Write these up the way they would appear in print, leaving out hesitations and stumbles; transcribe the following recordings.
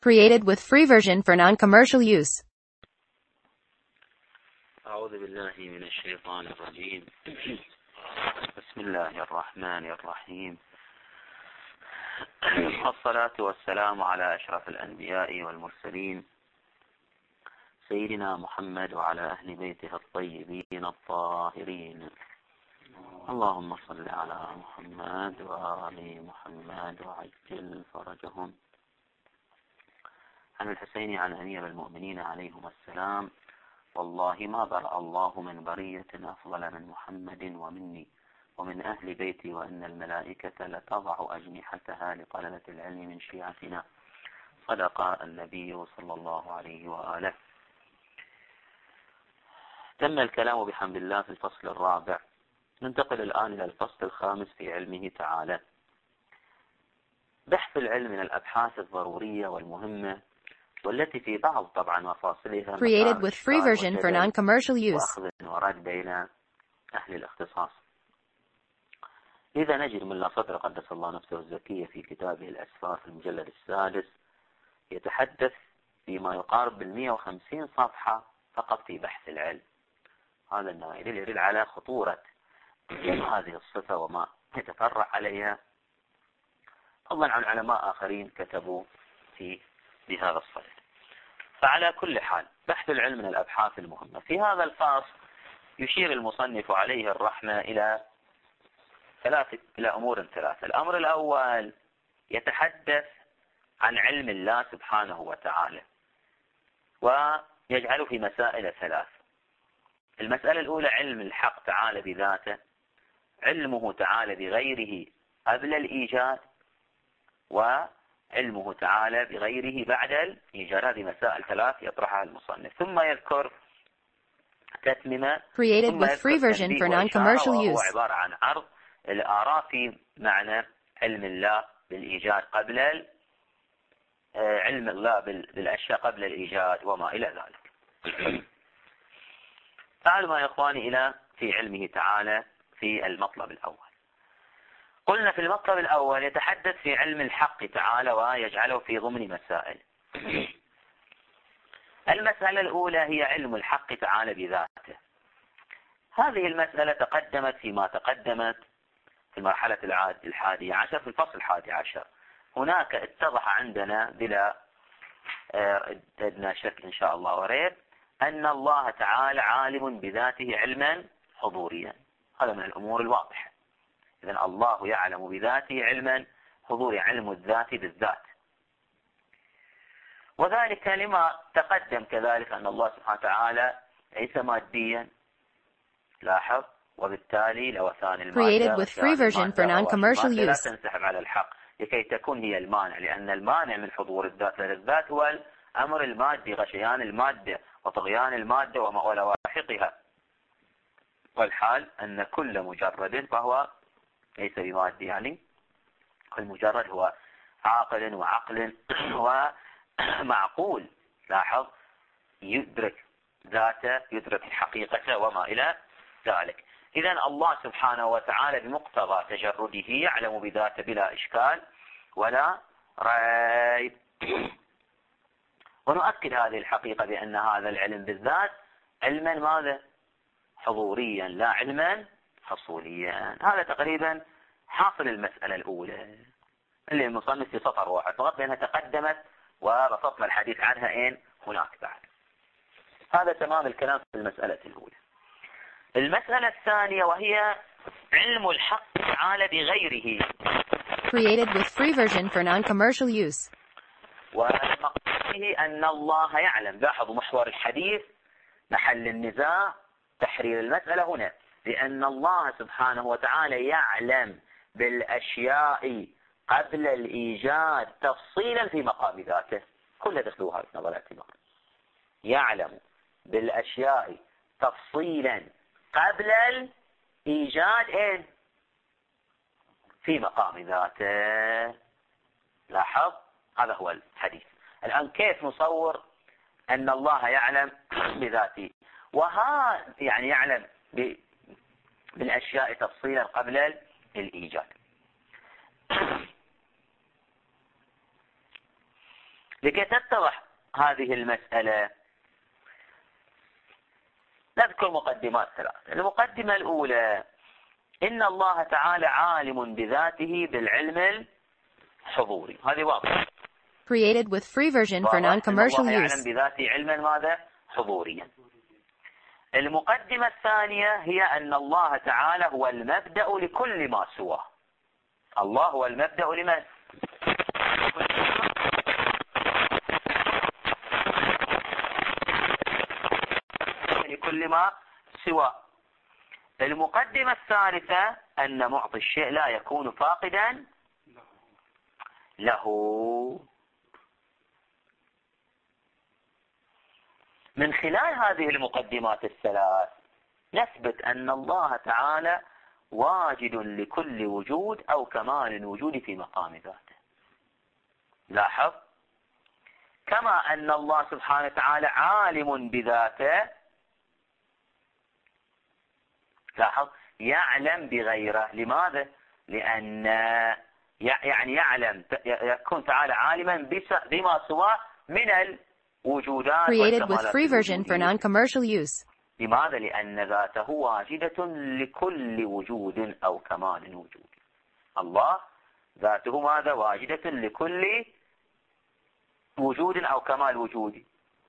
Created with free version for non-commercial use. أعوذ بالله من الشيطان الرجيم. بسم الله الرحمن الرحيم. الصلاة والسلام على أشرف الأنبياء والمرسلين سيدنا محمد وعلى أهل بيته الطيبين الطاهرين. اللهم صل على محمد وآل محمد وعجل فرجهم. عن الحسين عن أمير المؤمنين عليهم السلام: والله ما برأ الله من برية أفضل من محمد ومني ومن أهل بيتي، وإن الملائكة لتضع أجنحتها لطلبة العلم من شيعتنا. صدق النبي صلى الله عليه وآله. تم الكلام بحمد الله في الفصل الرابع. ننتقل الآن إلى الفصل الخامس في علمه تعالى. بحث العلم من الأبحاث الضرورية والمهمة، والتي في بعض طبعا مفاصلها Created with free version for non-commercial use. وأخذ ورد بين أهل الاختصاص. لذا نجد من لا صدر قدس الله نفسه الزكية في كتابه الأسفار في المجلد السادس يتحدث فيما يقارب 150 صفحة فقط في بحث العلم. هذا النوع يدل على خطورة هذه الصفة وما يتفرع عليها، فضلا عن علماء آخرين كتبوا في بهذا الصدد. فعلى كل حال بحث العلم من الأبحاث المهمة. في هذا الفصل يشير المصنف عليه الرحمة إلى أمور ثلاثة. الأمر الأول يتحدث عن علم الله سبحانه وتعالى، ويجعله في مسائل ثلاث. المسألة الأولى علم الحق تعالى بذاته، علمه تعالى بغيره قبل الإيجاد، وعلمه تعالى بغيره بعد الإيجاد. هذه مسائل ثلاث يطرحها المصنف، ثم يذكر تتميمة، Created with free version for non-commercial use. وهو عبارة عن عرض الآراء في معنى علم الله بالإيجاد قبل علم الله بالأشياء قبل الإيجاد وما إلى ذلك. تعالوا يا إخواني إلى في علمه تعالى في المطلب الأول. قلنا في المطلب الأول يتحدث في علم الحق تعالى ويجعله في ضمن مسائل. المسألة الأولى هي علم الحق تعالى بذاته. هذه المسألة تقدمت فيما تقدمت في المرحلة الحادية عشر، في الفصل الحادي عشر. هناك اتضح عندنا بلا أدنى شك إن شاء الله وريب أن الله تعالى عالم بذاته علما حضوريا. هذا من الأمور الواضحة. إذن الله يعلم بذاته علما حضوريا، علم الذات بالذات. وذلك لما تقدم كذلك أن الله سبحانه وتعالى ليس ماديا، لاحظ، وبالتالي لوثان المادة Created with free version for non-commercial لا use. تنسحب على الحق لكي تكون هي المانع، لأن المانع من حضور الذات لدى الذات هو الأمر المادي، غشيان المادة وطغيان المادة ولواحقها. والحال أن كل مجرد فهو ليس بمادي، يعني المجرد هو عاقل وعقل ومعقول، لاحظ، يدرك ذاته، يدرك حقيقته وما إلى ذلك. إذن الله سبحانه وتعالى بمقتضى تجرده يعلم بذاته بلا إشكال ولا ريب. ونؤكد هذه الحقيقة بأن هذا العلم بالذات علما ماذا؟ حضوريا، لا علما حصوليا. هذا تقريبا حاصل المسألة الأولى اللي المصنف في سطر واحد فقط، لأنها تقدمت وبسطنا الحديث عنها هناك بعد. هذا تمام الكلام في المسألة الأولى. المسألة الثانية وهي علم الحق تعالى بغيره. Created with free version for non-commercial use. ومقصده أن الله يعلم. لاحظوا محور الحديث، محل النزاع، تحرير المسألة هنا، لأن الله سبحانه وتعالى يعلم بالأشياء قبل الإيجاد تفصيلا في مقام ذاته. كل دخلوها في نظر الاعتبار. يعلم بالأشياء تفصيلا قبل الإيجاد في مقام ذاته. لاحظ، هذا هو الحديث. الآن كيف نصور أن الله يعلم بذاته يعني يعلم بالأشياء تفصيلا قبل الإيجاد؟ لكي تتضح هذه المسألة نذكر مقدمات ثلاثة. المقدمة الأولى: إن الله تعالى عالم بذاته بالعلم الحضوري. هذه واضحة. Created with free version for non-commercial الله يعلم use. بذاته علما ماذا؟ حضوريا. المقدمة الثانية هي أن الله تعالى هو المبدأ لكل ما سواه. الله هو المبدأ لمن؟ لكل ما سواه. المقدمة الثالثة أن معطي الشيء لا يكون فاقدا له. من خلال هذه المقدمات الثلاث نثبت أن الله تعالى واجد لكل وجود أو كمال الوجود في مقام ذاته. لاحظ، كما أن الله سبحانه وتعالى عالم بذاته، لاحظ، يعلم بغيره. لماذا؟ لأن يعني يعلم، يكون تعالى عالما بما سواه من الوجودات Created with والكمالات free version for الوجودية. non-commercial use. لماذا؟ لأن ذاته واجدة لكل وجود أو كمال وجود. الله ذاته ماذا؟ واجدة لكل وجود أو كمال وجودي،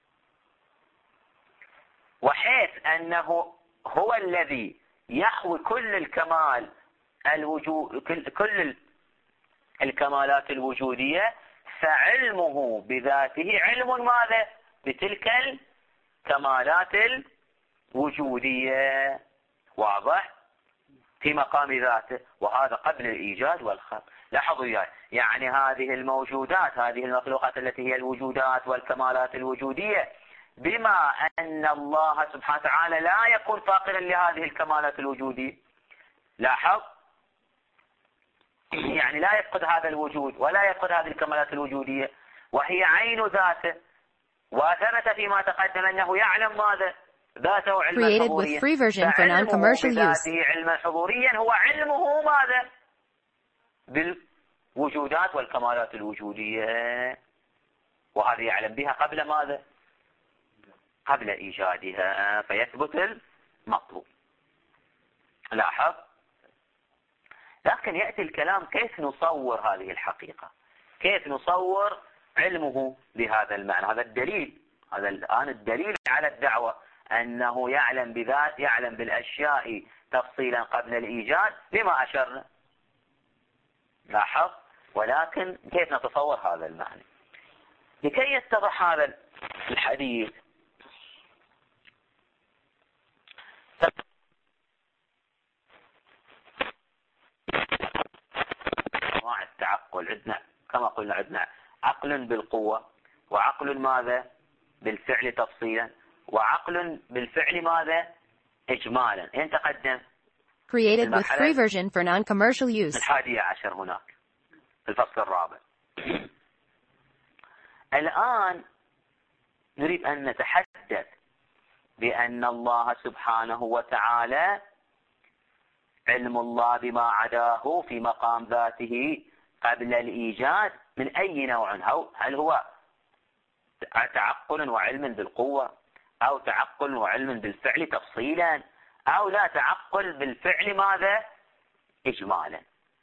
وحيث أنه هو الذي يحوي كل الكمال الوجود، كل الكمالات الوجودية، فعلمه بذاته علم ماذا؟ بتلك الكمالات الوجودية. واضح؟ في مقام ذاته، وهذا قبل الإيجاد والخلق. لاحظوا وياي، يعني هذه الموجودات، هذه المخلوقات التي هي الوجودات والكمالات الوجودية، بما أن الله سبحانه وتعالى لا يكون فاقدا لهذه الكمالات الوجودية. لاحظ، يعني لا يفقد هذا الوجود ولا يفقد هذه الكمالات الوجودية، وهي عين ذاته. وثبت فيما تقدم أنه يعلم ماذا؟ ذاته علما Created with حضوريا. free version for فعلمه non-commercial use. بذاته علما حضوريا هو علمه ماذا؟ بالوجودات والكمالات الوجودية، وهذه يعلم بها قبل ماذا؟ قبل إيجادها، فيثبت المطلوب. لاحظ، لكن يأتي الكلام كيف نصور هذه الحقيقة، كيف نصور علمه بهذا المعنى. هذا الدليل، هذا الآن الدليل على الدعوة أنه يعلم بذات، يعلم بالأشياء تفصيلا قبل الإيجاد، لما أشرنا. لاحظ، ولكن كيف نتصور هذا المعنى؟ لكي يتضح هذا الحديث انواع التعقل. عندنا كما قلنا، عندنا عقل بالقوة، وعقل ماذا؟ بالفعل تفصيلا، وعقل بالفعل ماذا؟ إجمالا. إن تقدم Created with free version for non-commercial use. 11 هناك في الفصل الرابع. الآن نريد أن نتحدث بأن الله سبحانه وتعالى علم الله بما عداه في مقام ذاته قبل الإيجاد من أي نوع؟ هل هو تعقل وعلم بالقوة، أو تعقل وعلم بالفعل تفصيلا، أو لا تعقل بالفعل ماذا؟ إجمالا.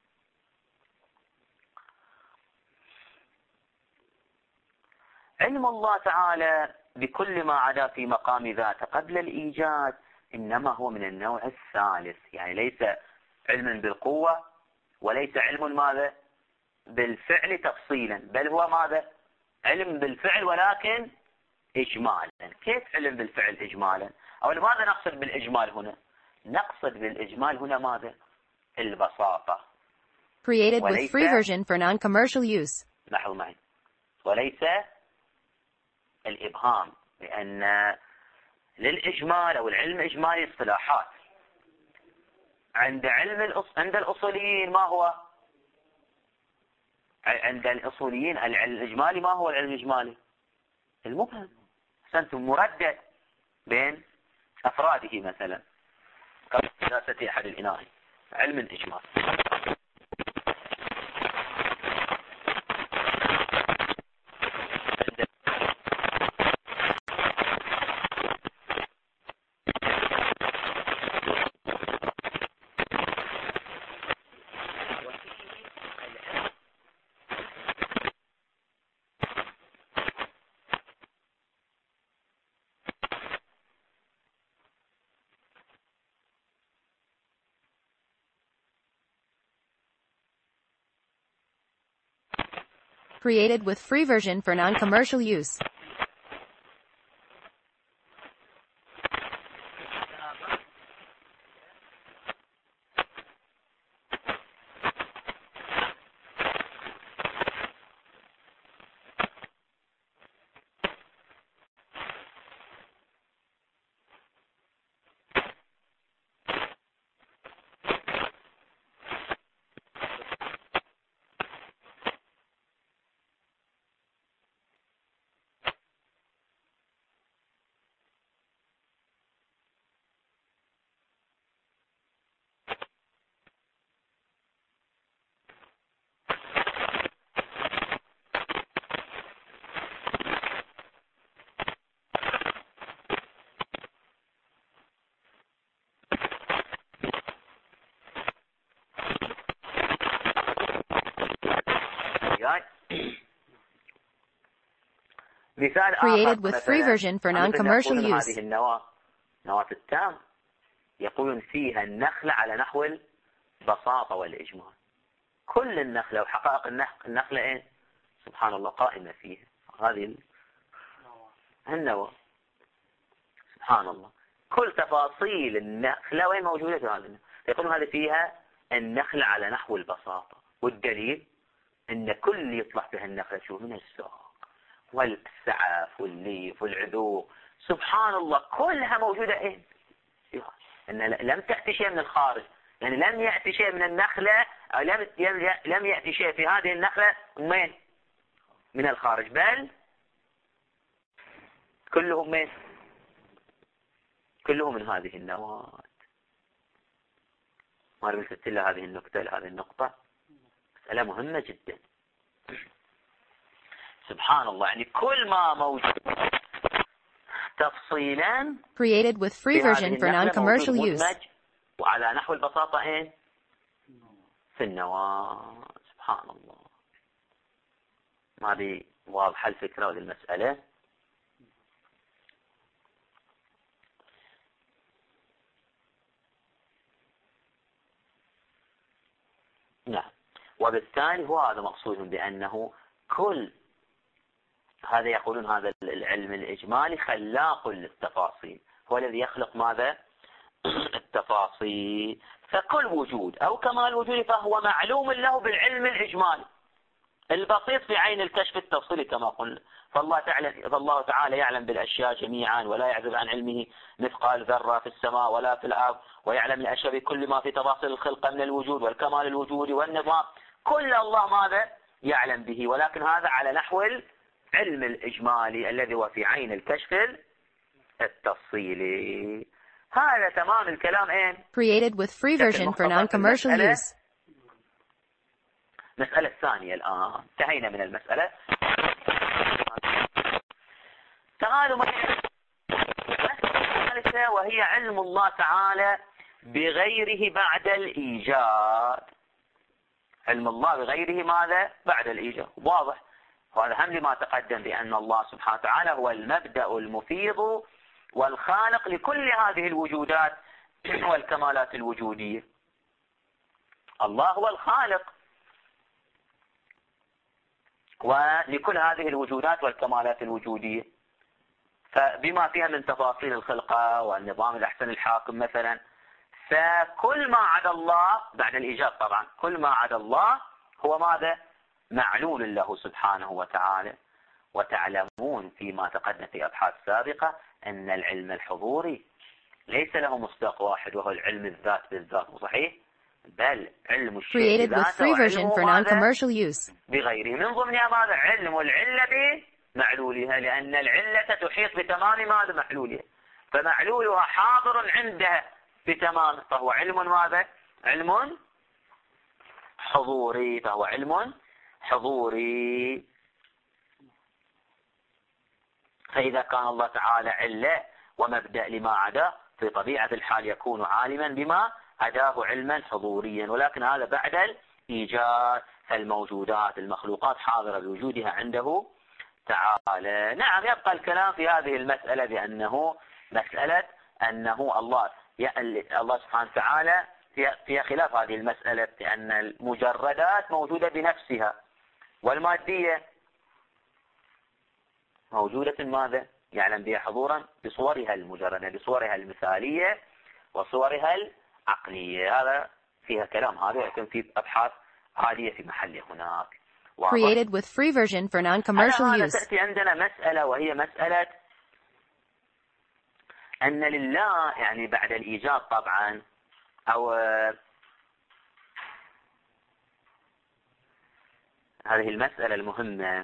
علم الله تعالى بكل ما عدا في مقام ذاته قبل الإيجاد إنما هو من النوع الثالث، يعني ليس علم بالقوة، وليس علم ماذا؟ بالفعل تفصيلا، بل هو ماذا؟ علم بالفعل ولكن إجمالا. كيف علم بالفعل إجمالا؟ أو لماذا نقصد بالإجمال هنا؟ نقصد بالإجمال هنا ماذا؟ البساطة. Created with free version for non-commercial use. لاحظوا معي، وليس الإبهام، لأن للإجمال أو العلم إجمالي اصطلاحات. عند الأصوليين ما هو؟ عند الأصوليين العلم الإجمالي ما هو العلم الإجمالي؟ المبهم. أحسنتم، مردد بين أفراده، مثلا كدراسة أحد الإناء، علم الإجمال. Created with free version for non-commercial use. مثال Created with free version for non-commercial use. هذه نواة التام يقولون فيها النخلة على نحو البساطة والإجمال. كل النخلة وحقائق النخلة إيه؟ سبحان الله قائمة فيها هذه النواة. سبحان الله كل تفاصيل النخلة وين موجودة في هذه النخلة. يقولون هذه فيها النخلة على نحو البساطة، والدليل أن كل اللي يطلع فيها النخلة شو من الساق والسعف والليف والعذوق، سبحان الله كلها موجودة إيه؟ إن لم تأتي شيء من الخارج، يعني لم يأتي شيء من النخلة أو لم يأتي شيء في هذه النخلة من الخارج، بل كلهم كلهم من هذه النواة. ما رمزت إلا هذه النقطة لهذه النقطة، مسألة مهمة جدا. سبحان الله يعني كل ما موجود تفصيلا created with free version for non-commercial use. وعلى نحو البساطة في النواة. سبحان الله ما دي واضحة الفكرة وهذه المسألة. نعم. وبالتالي هو هذا مقصود بأنه كل هذا يقولون هذا العلم الإجمالي خلاق للتفاصيل، هو الذي يخلق ماذا؟ التفاصيل. فكل وجود أو كمال وجود فهو معلوم له بالعلم الإجمالي البسيط في عين الكشف التفصيلي كما قلنا. فالله تعالى يعلم بالأشياء جميعا ولا يعزب عن علمه مثقال ذرة في السماء ولا في الأرض، ويعلم الأشياء بكل ما في تفاصيل الخلقة من الوجود والكمال الوجودي والنظام، كل الله ماذا؟ يعلم به، ولكن هذا على نحو العلم الإجمالي الذي هو في عين الكشف التفصيلي. هذا تمام الكلام created with free version for non-commercial use. المسألة الثانية الآن انتهينا من المسألة. تعالوا الثالثة وهي علم الله تعالى بغيره بعد الإيجاد. علم الله بغيره ماذا؟ بعد الإيجاد. واضح وهذا هم لما تقدم بأن الله سبحانه وتعالى هو المبدأ المفيض والخالق لكل هذه الوجودات والكمالات الوجودية. الله هو الخالق ولكل هذه الوجودات والكمالات الوجودية، فبما فيها من تفاصيل الخلقة والنظام الأحسن الحاكم مثلا. فكل ما عدا الله بعد الإيجاد طبعا كل ما عدا الله هو ماذا؟ معلول له سبحانه وتعالى. وتعلمون فيما تقدم في أبحاث سابقة أن العلم الحضوري ليس له مصداق واحد وهو العلم الذات بالذات، صحيح؟ بل علم الشيء ذاته بغيره من ضمنها ماذا؟ علم العلة بمعلولها، لأن العلة تحيط بتمام ماذا؟ معلولها، فمعلولها حاضر عندها بتمام، فهو علم ماذا؟ علم حضوري، فهو علم حضوري. فإذا كان الله تعالى علة ومبدأ لما عدا في طبيعة الحال يكون عالما بما عداه علما حضوريا، ولكن هذا بعد الإيجاد، فالموجودات المخلوقات حاضرة بوجودها عنده تعالى. نعم يبقى الكلام في هذه المسألة بأنه مسألة أنه الله سبحانه وتعالى في خلاف هذه المسألة، لأن المجردات موجودة بنفسها والمادية موجودة ماذا؟ يعلم بها حضورا بصورها المجردة، بصورها المثالية وصورها العقلية. هذا فيها كلام هذا، ولكن في أبحاث عالية في محله هناك. Created with free version for non-commercial use. تأتي عندنا مسألة، وهي مسألة أن لله يعني بعد الإيجاد طبعا، أو هذه المسألة المهمة،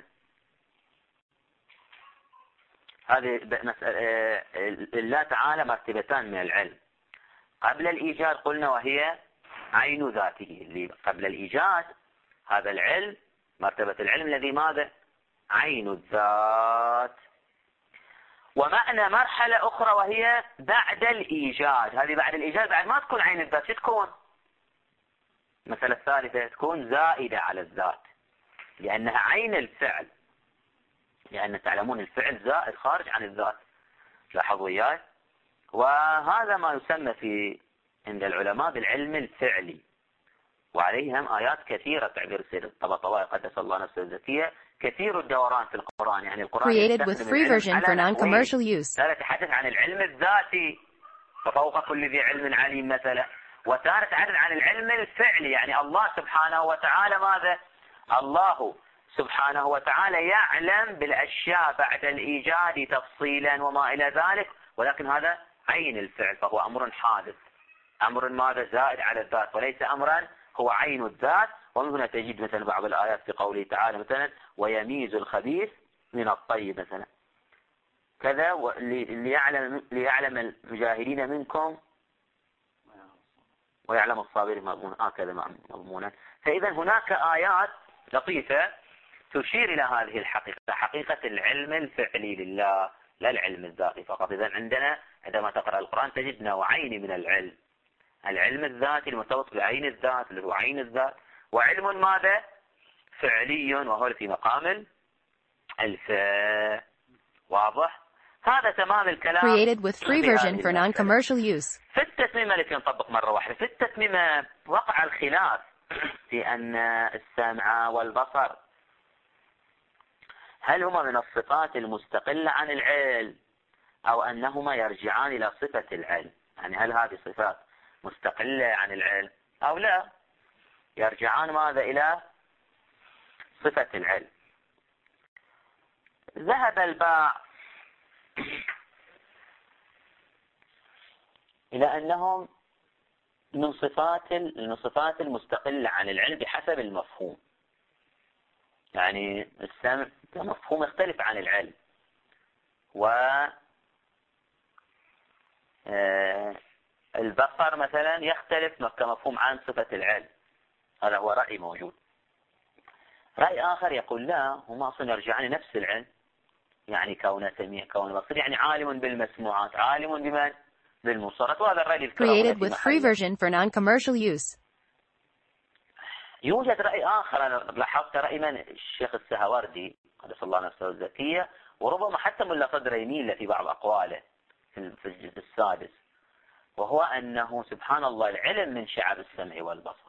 هذه مسألة لله تعالى مرتبتان من العلم. قبل الإيجاد قلنا وهي عين ذاته، اللي قبل الإيجاد هذا العلم، مرتبة العلم الذي ماذا؟ عين الذات. ومعنى مرحلة أخرى وهي بعد الإيجاد، هذه بعد الإيجاد بعد ما تكون عين الذات، تكون المسألة الثالثة تكون زائدة على الذات، لأنها عين الفعل، لأن تعلمون الفعل زائد خارج عن الذات. لاحظوا وياي. وهذا ما يسمى في عند العلماء بالعلم الفعلي، وعليهم آيات كثيرة تعبير السيد الطبطبائي قدس الله نفسه الزكية، كثير الدوران في القرآن. يعني القرآن Created with free version for non-commercial use. لا يتحدث عن العلم الذاتي وفوق كل ذي علم عليم مثلا، وتارة تحدث عن العلم الفعلي، يعني الله سبحانه وتعالى ماذا؟ الله سبحانه وتعالى يعلم بالأشياء بعد الإيجاد تفصيلا وما إلى ذلك، ولكن هذا عين الفعل، فهو أمر حادث، أمر ماذا؟ زائد على الذات، وليس أمرا هو عين الذات. ومن هنا تجد مثلا بعض الآيات في قوله تعالى مثلا ويميز الخبيث من الطيب مثلا كذا، ليعلم المجاهدين منكم ويعلم الصابرين مضمونا، كذا مضمونا. فإذا هناك آيات لطيفة تشير إلى هذه الحقيقة، حقيقة العلم الفعلي لله، لا العلم الذاتي فقط. إذا عندنا عندما تقرأ القرآن تجد نوعين من العلم: العلم الذاتي المرتبط بعين الذات اللي هو عين الذات، وعلم ماذا؟ فعلي، وهو في مقام الفعل. واضح؟ هذا تمام الكلام. Created with free version for non-commercial use. في التتميمة التي نطبق مرة واحدة، في التتميمة وقع الخلاف في أن السمع والبصر هل هما من الصفات المستقلة عن العلم أو أنهما يرجعان إلى صفة العلم، يعني هل هذه صفات مستقلة عن العلم أو لا، يرجعان ماذا؟ إلى صفة العلم. ذهب البعض إلى أنهم من صفات المستقلة عن العلم بحسب المفهوم، يعني السمع كمفهوم يختلف عن العلم، البصر مثلا يختلف كمفهوم عن صفة العلم. هذا هو رأي موجود. رأي آخر يقول لا، هما أصلا يرجعان نفس العلم، يعني كون سميع كون بصير، يعني عالم بالمسموعات عالم بمن؟ بالمبصرات. وهذا الرأي Created with free version for non-commercial use. يوجد رأي آخر، أنا لاحظت رأي من الشيخ السهواردي قدس الله نفسه الزكية، وربما حتى ملا صدر يميل في بعض أقواله في الجزء السادس، وهو أنه سبحان الله العلم من شعب السمع والبصر،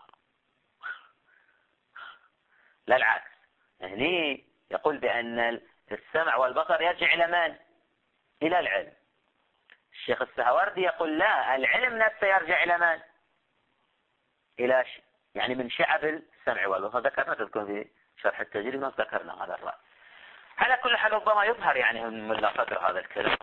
لا العكس. هني يقول بأن السمع والبصر يرجع إلى من؟ إلى العلم. الشيخ السهواردي يقول لا، العلم نفسه يرجع إلى من؟ إلى يعني من شعب السمع والبصر. ذكرنا تذكر في شرح التجريد ما ذكرنا هذا الرأي. على كل حال ربما يظهر يعني من صدر هذا الكلام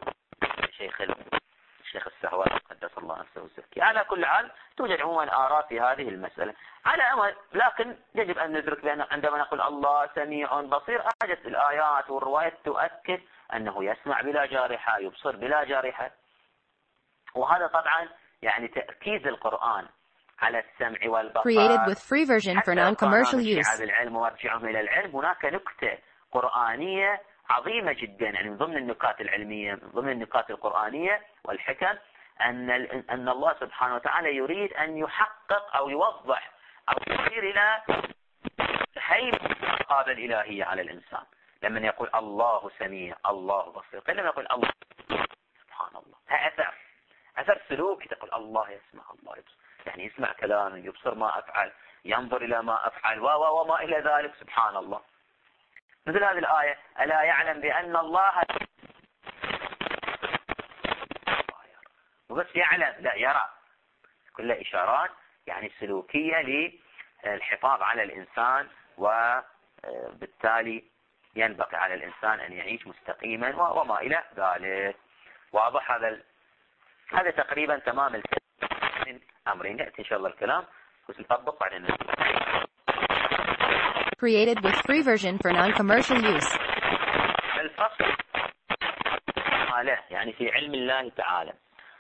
الشيخ السهواردي قدس الله نفسه الزكية. على كل حال توجد عموما آراء في هذه المسألة على أمل، لكن يجب أن ندرك بأن عندما نقول الله سميع بصير، أجت الآيات والروايات تؤكد أنه يسمع بلا جارحة، يبصر بلا جارحة. وهذا طبعا يعني تأكيد القرآن على السمع والبصر. Created with free version for non-commercial use. العلم وارجعهم إلى العلم. هناك نكتة قرآنية عظيمة جدا، يعني من ضمن النكات العلمية، من ضمن النكات القرآنية والحكم، أن الله سبحانه وتعالى يريد أن يحقق أو يوضح أو يشير إلى هيبة الرقابة الإلهية على الإنسان. لما يقول الله سميع الله بصير، لما يقول الله سبحان الله، أثر سلوكي، تقول الله يسمع الله يبصر، يعني يسمع كلامي، يبصر ما أفعل، ينظر إلى ما أفعل وما إلى ذلك. سبحان الله. مثل هذه الآية: ألا يعلم بأن الله وبس يعلم، لا يرى. كلها إشارات يعني سلوكية للحفاظ على الإنسان، وبالتالي ينبغي على الإنسان أن يعيش مستقيما وما إلى ذلك. واضح هذا تقريبا تمام الكلام. أمرين يأتي إن شاء الله الكلام بس نطبق بعدين. Created with free version for non-commercial use. الفصل يعني في علم الله تعالى.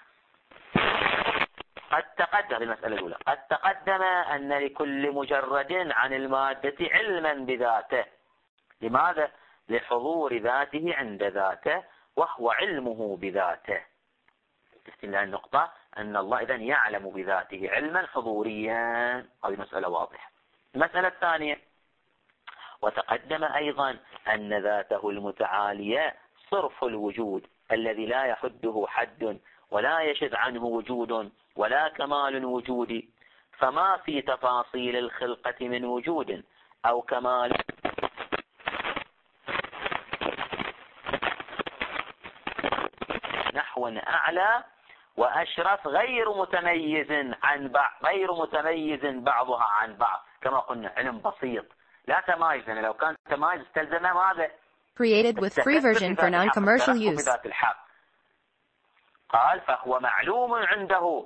قد تقدم المسألة الأولى، قد تقدم أن لكل مجرد عن المادة علما بذاته. لماذا؟ لحضور ذاته عند ذاته، وهو علمه بذاته. استثناء النقطة أن الله إذن يعلم بذاته علما حضوريا. هذه مسألة واضحة. المسألة الثانية: وتقدم أيضا أن ذاته المتعالية صرف الوجود الذي لا يحده حد ولا يشذ عنه وجود ولا كمال وجود، فما في تفاصيل الخلقة من وجود أو كمال نحو أعلى وأشرف غير متميز بعضها عن بعض. كما قلنا علم بسيط لا تمايز، يعني لو كان تمايز استلزم ماذا؟ Created with free version for non-commercial use. قال: فهو معلوم عنده،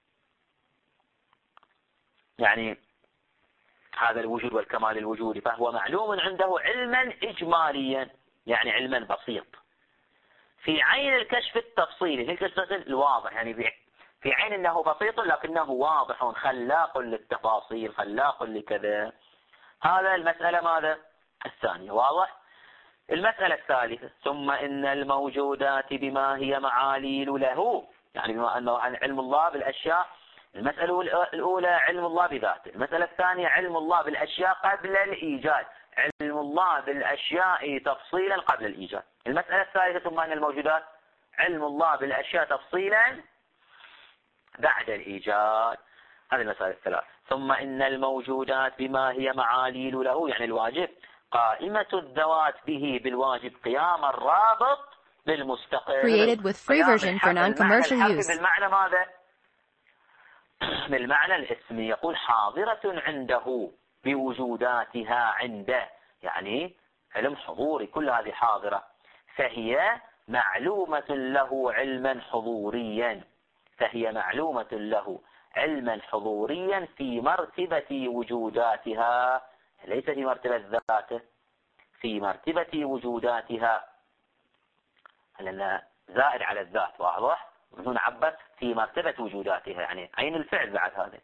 يعني هذا الوجود والكمال الوجودي، فهو معلوم عنده علما إجماليا، يعني علما بسيط، في عين الكشف التفصيلي، في الكشف الواضح، يعني في عين أنه بسيط لكنه واضح خلاق للتفاصيل، خلاق لكذا. هذا المسألة ماذا؟ الثانية. واضح؟ المسألة الثالثة: ثم إن الموجودات بما هي معاليل له، يعني بما أنه علم الله بالأشياء. المسألة الأولى علم الله بذاته، المسألة الثانية علم الله بالأشياء قبل الإيجاد، علم الله بالأشياء تفصيلا قبل الإيجاد. المسألة الثالثة: ثم أن الموجودات علم الله بالأشياء تفصيلا بعد الإيجاد. هذه المسألة الثلاث. ثم إن الموجودات بما هي معاليل له، يعني الواجب، قائمة الذوات به بالواجب قيام الرابط بالمستقل. Created with free version for non-commercial use. بالمعنى ماذا؟ بالمعنى الاسمي. يقول حاضرة عنده بوجوداتها عنده، يعني علم حضوري، كل هذه حاضرة. فهي معلومة له علما حضوريا، فهي معلومة له علما حضوريا في مرتبة وجوداتها، ليس في مرتبة ذاته، في مرتبة وجوداتها، لأن زائد على الذات. واضح؟ بدون عبر في مرتبة وجوداتها، يعني عين الفعل بعد هذا.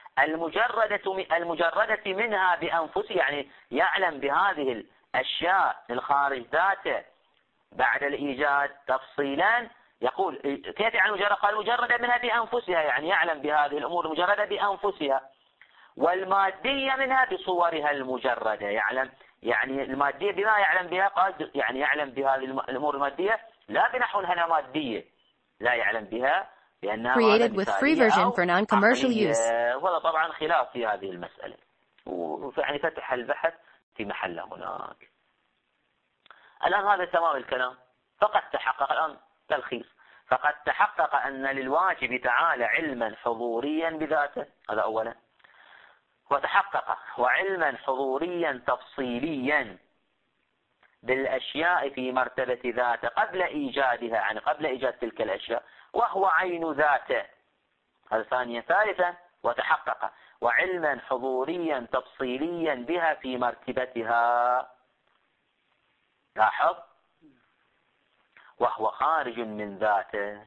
المجردة منها بأنفسها، يعني يعلم بهذه الأشياء الخارج ذاته بعد الإيجاد تفصيلا. يقول كيف يعني مجرد؟ قال مجردة منها بأنفسها، يعني يعلم بهذه الأمور المجردة بأنفسها. والمادية منها بصورها المجردة، يعلم يعني المادية بما يعلم بها، قال يعني يعلم بهذه الأمور المادية لا بنحو أنها مادية، لا يعلم بها لأنها Created with free version for non-commercial use. ولا طبعا خلاف في هذه المسألة، ويعني فتح البحث في محله هناك. الآن هذا تمام الكلام. فقد تحقق الآن تلخيص: فقد تحقق أن للواجب تعالى علما حضوريا بذاته، هذا أولا. وتحقق وعلما حضوريا تفصيليا بالأشياء في مرتبة ذاته قبل إيجادها، يعني قبل إيجاد تلك الأشياء، وهو عين ذاته. هذا ثانيا. ثالثا: وتحقق وعلما حضوريا تفصيليا بها في مرتبتها. لاحظ: وهو خارج من ذاته.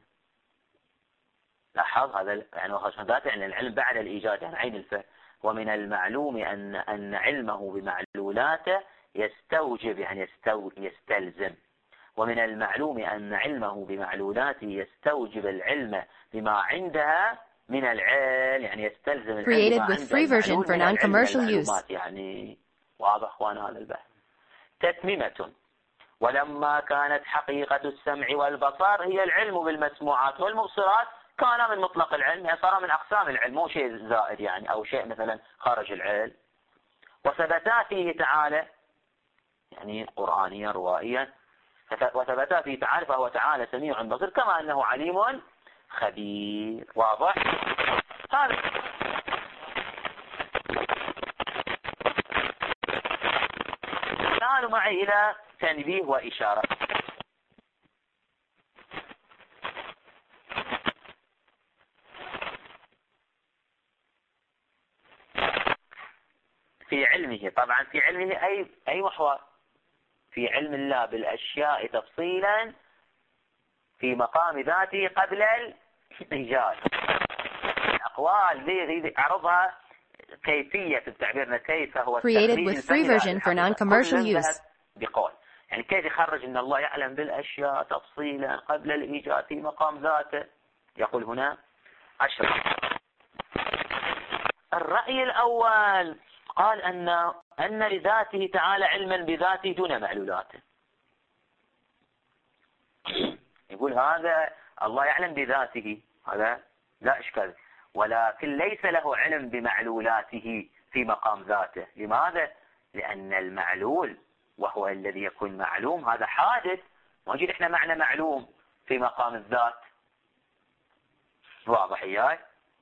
لاحظ هذا يعني وهو خارج من ذاته، يعني العلم بعد الإيجاد، يعني عين الفعل. ومن المعلوم أن علمه بمعلولاته يستوجب، يعني يستلزم. ومن المعلوم أن علمه بمعلولاته يستوجب العلم بما عندها من العلم، يعني يستلزم Created with free version for non-commercial use. يعني واضح أخوان هذا البحث. تتميمة: ولما كانت حقيقة السمع والبصر هي العلم بالمسموعات والمبصرات، كان من مطلق العلم، يعني صار من أقسام العلم، مو شيء زائد يعني أو شيء مثلا خارج العلم. وثبتا فيه تعالى يعني قرآنيا روائيا، وثبتا في تعالى، فهو تعالى سميع بصير، كما أنه عليم خبير. واضح هذا. تعالوا معي إلى تنبيه وإشارة. في علمه، طبعا في علمه أي محور؟ في علم الله بالأشياء تفصيلا في مقام ذاته قبل الإيجاد. الأقوال ذي أعرضها كيفية تعبيرنا، كيف هو created with free version for non-commercial use. بقول يعني كيف يخرج أن الله يعلم بالأشياء تفصيلا قبل الإيجاد في مقام ذاته. يقول هنا أشرح. الرأي الأول قال أن لذاته تعالى علما بذاته دون معلولاته. يقول هذا الله يعلم بذاته، هذا لا إشكال، ولكن ليس له علم بمعلولاته في مقام ذاته. لماذا؟ لأن المعلول وهو الذي يكون معلوم هذا حادث، موجود احنا معنى معلوم في مقام الذات. واضح إياي؟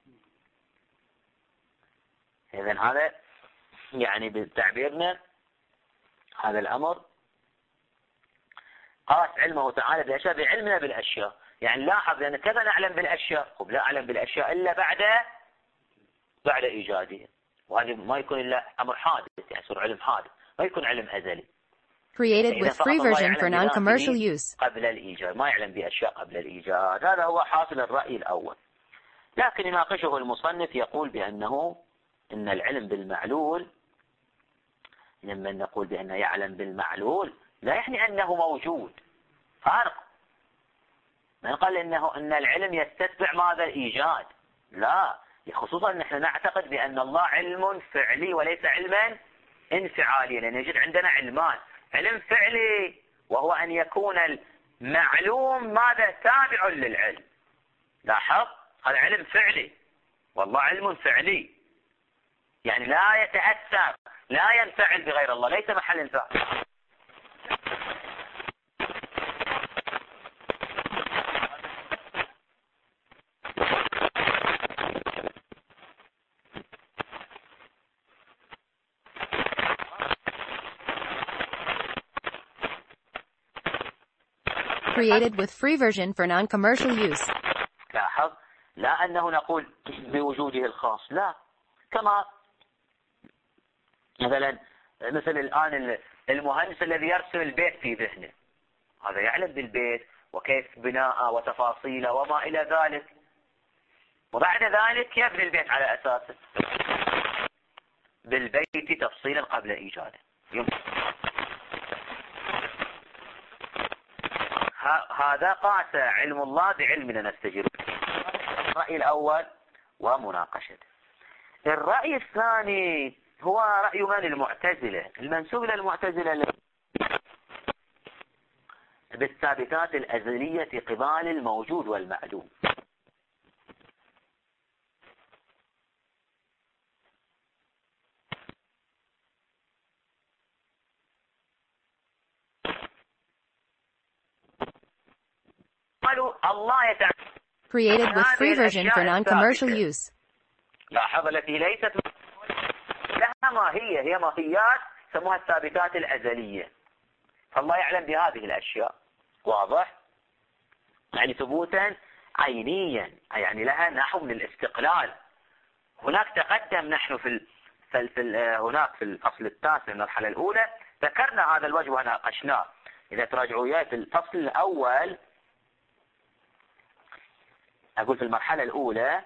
إذن هذا يعني بتعبيرنا هذا الأمر قاس علمه تعالى بالأشياء بعلمنا بالأشياء. يعني لاحظ لأن كذا نعلم بالأشياء، لا أعلم بالأشياء إلا بعد إيجادها، وهذا ما يكون إلا أمر حادث، يعني يصير علم حادث، ما يكون علم أزلي. created with free version for non-commercial use. قبل الإيجاد ما يعلم بأشياء قبل الإيجاد. هذا هو حاصل الرأي الأول. لكن يناقشه المصنف يقول بأنه إن العلم بالمعلول، لما نقول بأنه يعلم بالمعلول لا يعني أنه موجود، فارق. ما قال أن العلم يستتبع ماذا؟ الإيجاد، لا، خصوصا نحن نعتقد بأن الله علم فعلي وليس علما انفعالي، لأن يوجد عندنا علمان، علم فعلي وهو أن يكون المعلوم ماذا؟ تابع للعلم. لاحظ هذا علم فعلي، والله علم فعلي، يعني لا يتأثر، لا ينفعل بغير الله، ليس محل انفعال. created with free version for non-commercial use. لاحظ لا أنه نقول بوجوده الخاص، لا، كما مثل الآن المهندس الذي يرسم البيت في ذهنه، هذا يعلم بالبيت وكيف بناءه وتفاصيله وما إلى ذلك، وبعد ذلك يبني البيت على أساسه بالبيت تفصيلا قبل إيجاده. هذا قاس علم الله بعلمنا نستجيب. الرأي الأول ومناقشته. الرأي الثاني هو رأي من؟ المعتزلة، المنسوب إلى المعتزلة بالثابتات الأزلية قبال الموجود والمعلوم. قالوا الله يتعالى created with free version for non-commercial use. لاحظ التي ليست لها ماهية، هي ماهيات سموها الثابتات الأزلية، فالله يعلم بهذه الأشياء. واضح؟ يعني ثبوتا عينيا، يعني لها نحو من الاستقلال. هناك تقدم نحن هناك في الفصل التاسع من المرحلة الأولى ذكرنا هذا الوجه وناقشناه. إذا تراجعوا وياي في الفصل الأول، أقول في المرحلة الأولى،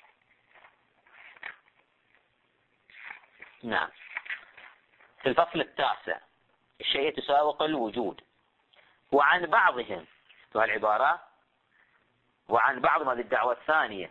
نعم، في الفصل التاسع الشيء تساوق الوجود، وعن بعضهم العبارة، وعن بعضهم هذه الدعوة الثانية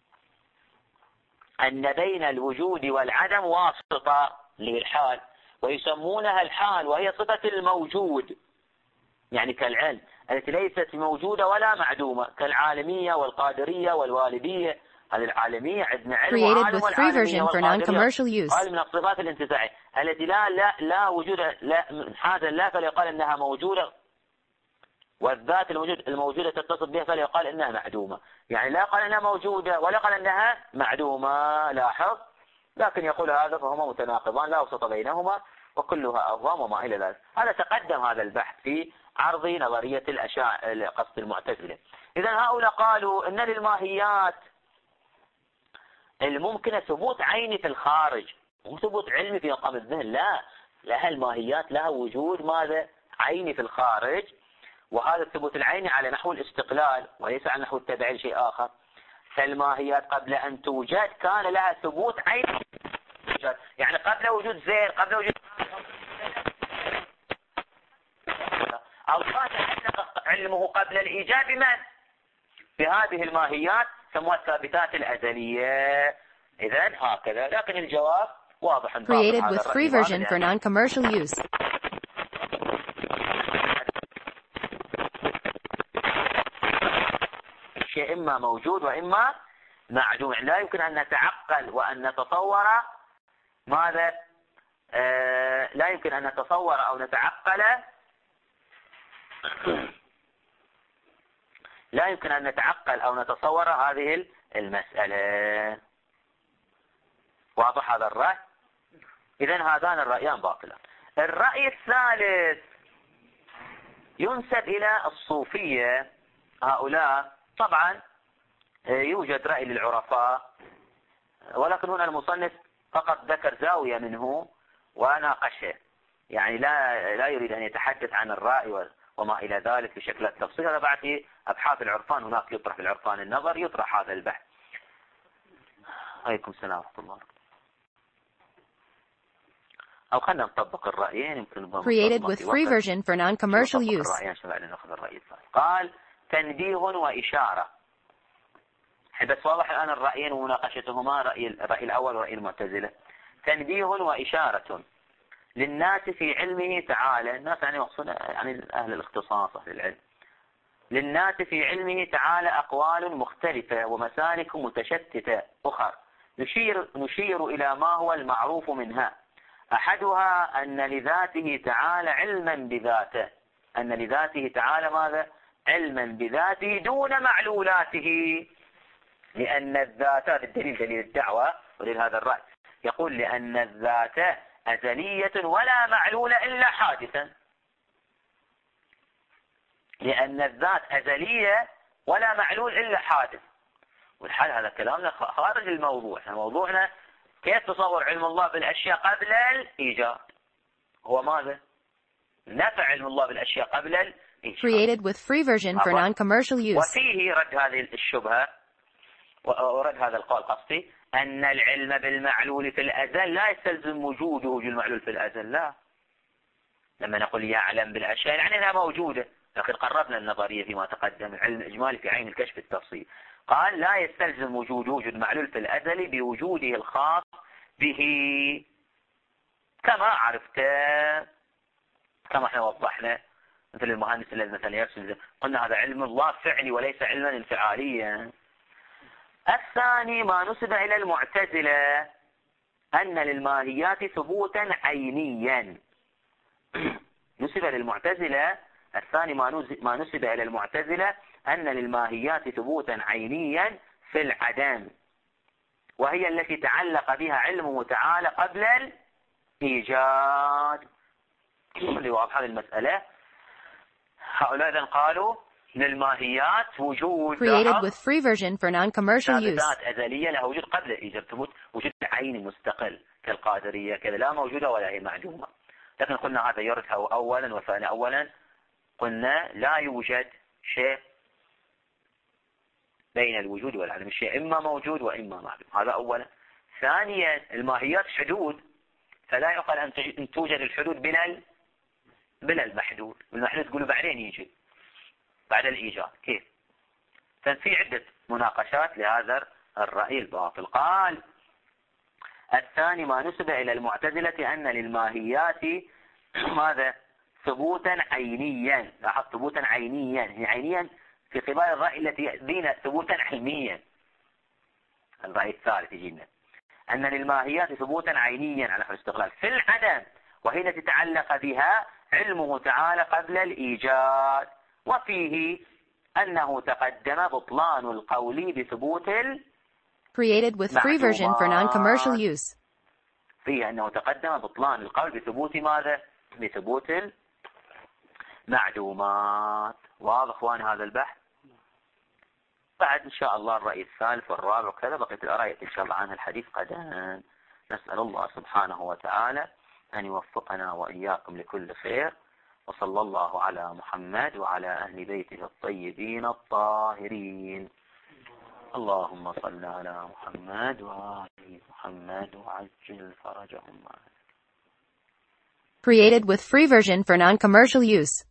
أن بين الوجود والعدم واسطة للحال، ويسمونها الحال، وهي صفة الموجود، يعني كالعلم التي ليست موجودة ولا معدومة، كالعالمية والقادرية والوالدية هذه العالمية عندنا علم Created وعالم، with free والعالمية version for والقادرية non-commercial use. هذه من الصفات الانتزاعية التي لا وجود حاجة لا فليقال انها موجودة، والذات الموجودة تتصف بها فليقال انها معدومة. يعني لا قال انها موجودة ولا قال انها معدومة، لاحظ. لكن يقول هذا فهما متناقضان لا وسط بينهما وكلها أوهام وما إلى ذلك. هذا تقدم هذا البحث في عرض نظرية قصد المعتزلة. إذا هؤلاء قالوا إن للماهيات الممكنة ثبوت عيني في الخارج، مو ثبوت علمي في مقام الذهن، لا، لها الماهيات لها وجود ماذا؟ عيني في الخارج، وهذا الثبوت العيني على نحو الاستقلال وليس على نحو التبعية شيء آخر. فالماهيات قبل أن توجد كان لها ثبوت عيني، يعني قبل وجود زين، قبل وجود أو كان يتعلق علمه قبل الإيجاد بمن؟ بهذه الماهيات سموها الثابتات الأزلية. إذن هكذا، لكن الجواب واضح. Created with free version for non-commercial use. شيء إما موجود وإما معدوم، لا يمكن أن نتعقل وأن نتصور ماذا؟ لا يمكن أن نتصور أو نتعقل، لا يمكن أن نتعقل أو نتصور هذه المسألة. واضح هذا الرأي؟ إذن هذان الرأيان باطلان. الرأي الثالث ينسب إلى الصوفية. هؤلاء طبعا يوجد رأي للعرفاء، ولكن هنا المصنف فقط ذكر زاوية منه وناقشه، يعني لا يريد أن يتحدث عن الرأي وما إلى ذلك بشكل التفصيل. هذا بعد في أبحاث العرفان، هناك يطرح في العرفان النظر يطرح هذا البحث. عليكم السلام ورحمة الله. أو خلنا نطبق الرأيين يمكن. Created with free version for non-commercial use. نأخذ الرأي الثاني. قال تنبيه وإشارة. بس واضح الآن الرأيين ومناقشتهما، الرأي الأول ورأي المعتزلة. تنبيه وإشارة للناس في علمه تعالى، الناس يعني مقصود يعني أهل الاختصاص في العلم، للناس في علمه تعالى أقوال مختلفة ومسالك متشتتة أخرى نشير إلى ما هو المعروف منها. أحدها أن لذاته تعالى علما بذاته، أن لذاته تعالى ماذا؟ علما بذاته دون معلولاته، لأن الذات، هذا الدليل دليل الدعوة ودليل هذا الرأي، يقول لأن الذات أزلية ولا معلول إلا حادثا، لأن الذات أزلية ولا معلول إلا حادث. والحال هذا كلامنا خارج الموضوع. موضوعنا كيف تصور علم الله بالأشياء قبل الإيجاد، هو ماذا؟ نفع علم الله بالأشياء قبل الإيجاد. Created with free version for non-commercial use. وفيه رد هذه الشبهة ورد هذا القول قصدي، أن العلم بالمعلول في الأزل لا يستلزم وجود المعلول في الأزل. لا، لما نقول يعلم بالأشياء يعني أنها موجودة، لكن قربنا النظرية فيما تقدم، العلم الإجمالي في عين الكشف التفصيل. قال لا يستلزم وجود معلول في الأزل بوجوده الخاص به، كما عرفت، كما احنا وضحنا، مثل المهندس الذي مثلا يرسم، قلنا هذا علم الله فعلي وليس علما انفعاليا. الثاني ما نسب إلى المعتزلة أن للماهيات ثبوتا عينيا. نسب للمعتزلة الثاني ما نسب إلى المعتزلة أن للماهيات ثبوتا عينيا في العدم، وهي التي تعلق بها علمه تعالى قبل الإيجاد. اللي واضح هذه المسألة. هؤلاء إذن قالوا للماهيات وجود Created with free version for non-commercial use. ثابتات أزلية لها وجود قبل الإيجاد، ثبوت وجود عيني مستقل كالقادرية كذا، لا موجودة ولا هي معدومة. لكن قلنا هذا يرد أولا وثانيا. أولا قلنا لا يوجد شيء بين الوجود والعدم، الشيء إما موجود وإما معدوم، هذا أولا. ثانيا الماهيات حدود، فلا يقال أن توجد الحدود بلا المحدود، والمحدود تقولوا بعدين يجي بعد الإيجاد كيف؟ ففي عدة مناقشات لهذا الرأي الباطل. قال الثاني ما نسب إلى المعتزلة أن للماهيات ماذا؟ ثبوتا عينيا. لاحظ ثبوتا عينيا، يعني عينيا في قبال الرأي التي دين ثبوتا علميا. الرأي الثالث يجينا أن للماهيات ثبوتا عينيا على الاستقلال في العدم، وهنا تتعلق بها علمه تعالى قبل الإيجاد، وفيه أنه تقدم بطلان القول بثبوت Created with free version for non-commercial use. فيه أنه تقدم بطلان القول بثبوت ماذا؟ بثبوت المعلومات. واضح اخواني هذا البحث؟ بعد إن شاء الله الرأي الثالث والرابع وكذا بقية الآراء إن شاء الله عنها الحديث غدا. نسأل الله سبحانه وتعالى أن يوفقنا وإياكم لكل خير، وصلى الله على محمد وعلى أهل بيته الطيبين الطاهرين. اللهم صل على محمد وآل محمد وعجل فرجهم. Created with free version for non-commercial use.